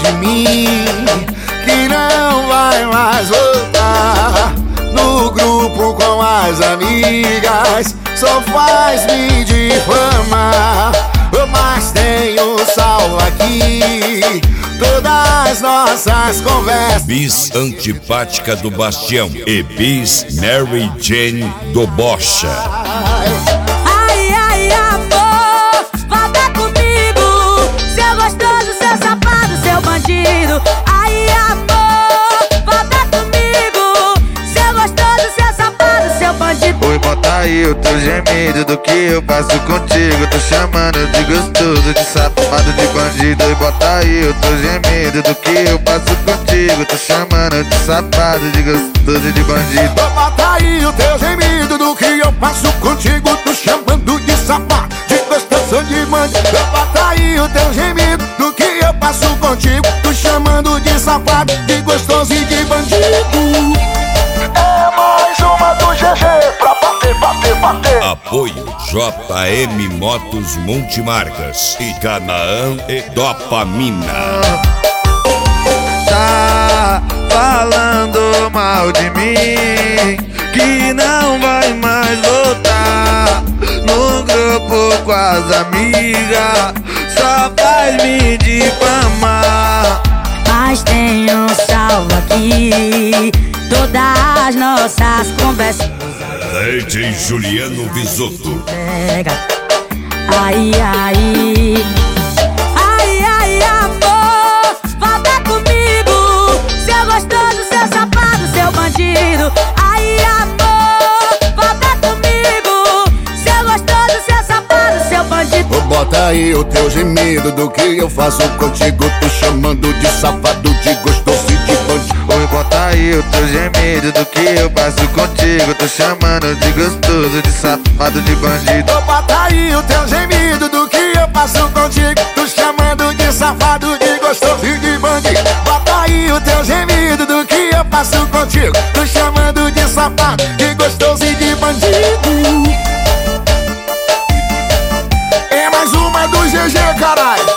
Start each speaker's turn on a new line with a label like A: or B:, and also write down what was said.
A: de mim, que não vai mais voltar. No grupo com as amigas só faz me difamar. Mas tenho salvo aqui todas nossas conversas.
B: Bis Antipática do Bastião e Bis Mary Jane do Bocha.
C: Ai, ai, amor, volta comigo, seu gostoso, seu safado, seu bandido. Ai, amor, volta comigo, seu gostoso, seu safado, seu bandido.
D: Oi, bota aí o teu gemido do que eu faço contigo. Tô chamando de gostoso, de safado, de bandido. Oi, bota aí o teu gemido do que eu faço contigo. Tô chamando de safado, de gostoso, de bandido.
A: Bota aí o teu gemido do que eu faço contigo. Tô chamando de safado, de gostoso, de bandido. Bota aí o teu gemido do que eu faço contigo. Tô chamando de safado, de gostoso e de bandido. É mais uma do GG pra bater, bater, bater.
B: Apoio JM Motos Multimarcas e Canaã e Dopamina.
D: Tá falando mal de mim, que não vai mais voltar. No grupo com as amigas só faz me difamar.
C: Mas tenho salvo aqui todas nossas conversas.
B: DJ Juliano Visotto.
C: Pega. Ai, ai, ai, ai, amor, volta comigo, seu gostoso, seu safado, seu bandido. Ai, amor, volta comigo, seu gostoso, seu safado, seu bandido.
A: Bota aí o teu gemido do que eu faço contigo. Tô chamando de safado, de gostoso e de bandido.
D: Oi, bota aí o teu gemido do que eu faço contigo. Tô chamando de gostoso, de safado, de bandido.
A: Bota aí o teu gemido do que eu faço contigo. Tô chamando de safado, de gostoso e de bandido. Bota aí o teu gemido do que eu faço contigo. Tô chamando de safado, de gostoso e de bandido. É mais uma do GG, caralho.